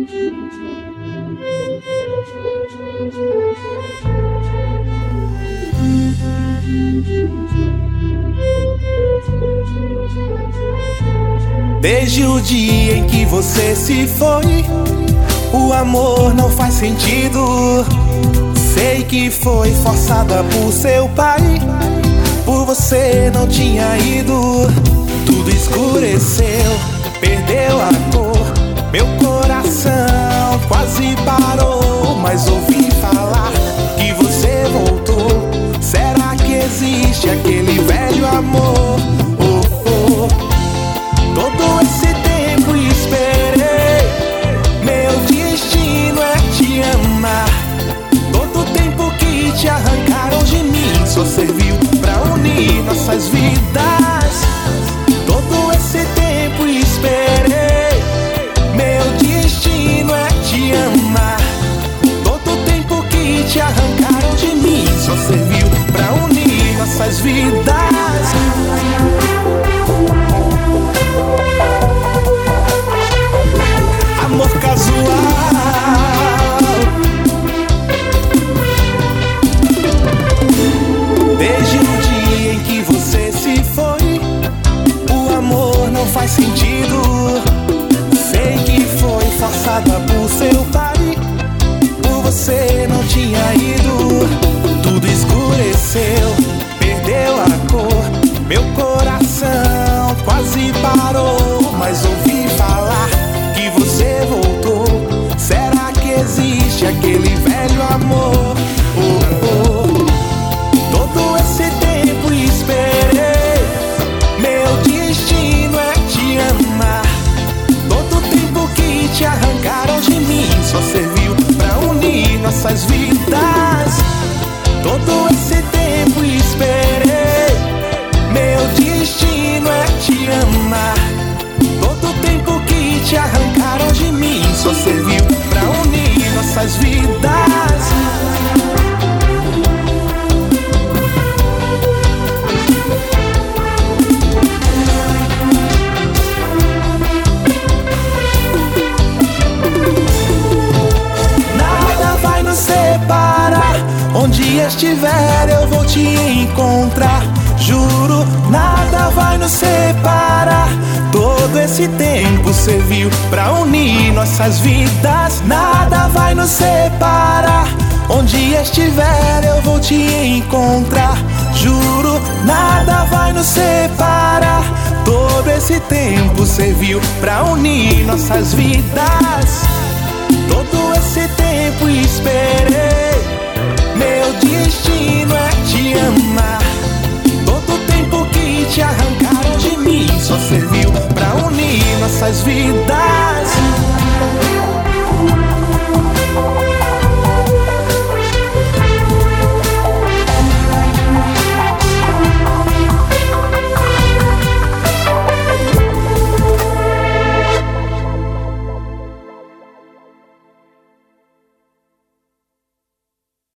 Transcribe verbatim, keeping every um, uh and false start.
Desde o dia em que você se foi, o amor não faz sentido. Sei que foi forçada por seu pai, por você não tinha ido. Tudo escureceu, perdeu a cor, meu coração quase parou. Mas ouvi falar que você voltou. Será que existe aquele velho amor? Oh, oh. Todo esse tempo esperei, meu destino é te amar. Todo tempo que te arrancaram de mim só serviu pra unir nossas vidas. Todo esse tempo esperei, meu destino é te amar. Todo tempo que te arrancaram de mim só serviu pra unir nossas vidas. Amor casual. Desde o dia em que você se foi, o amor não faz sentido. Sei que foi forçada por seu pai, por você não tinha ido. Tudo escureceu, perdeu a cor, meu coração quase parou. Mas ouvi falar que você voltou. Será que existe aquele velho amor? Oh, oh. Todo esse tempo esperei, meu destino é te amar. Todo tempo que te arrancaram de mim só serviu pra unir nossas vidas. Todo esse tempo esperei, meu destino é te amar. Todo tempo que te arrancaram de mim só serviu pra unir nossas vidas. Nada vai nos separar, onde estiver eu vou te encontrar. Juro, nada vai nos separar. Todo esse tempo serviu pra unir nossas vidas. Nada vai nos separar, onde estiver eu vou te encontrar. Juro, nada vai nos separar. Todo esse tempo serviu pra unir nossas vidas. Todo esse tempo esperei, meu destino é te amar. Todo tempo que te arrancaram de mim só serviu pra unir nossas vidas.